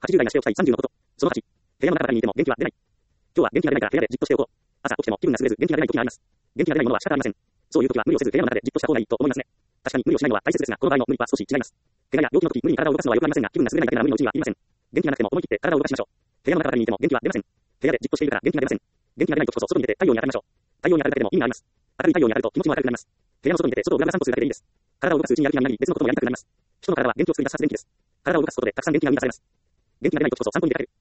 80代がしておきたい30のこと。その8、部屋の中からにいても元気は出ない。今日は元気が出ないから部屋でじっとしておこう。朝起きても気分が優れず元気が出ない時があります。元気が出ないものは仕方ありません。そういう時は無理をせず部屋の中でじっとした方がいいと思いますね。確かに無理をしないのは大切ですが、この場合の無理は少し違います。怪我や病気の時無理に体を動かすのは良くありませんが、気分が優れないだけなら無理のうちにはいりません。元気がなくても思い切って体を動かしましょう。部屋の中からにいても元気は出ません。部屋でじっとしているから元気が出ません。元気が出ない時こそ外に出て太陽に当たりましょう。太陽に当たるだけでも意味があります。明るい太陽に当たると気持ちも明るくなります。部屋の外に出て外をうらら散歩するだけでいいです。体を動かすうちにやる気になり、別のこともやりたくなります。人の体は元気を作り出す発電機です。体を動かすことでたくさん元気が生み出されます。元気が出ない時こそ散歩に出かける。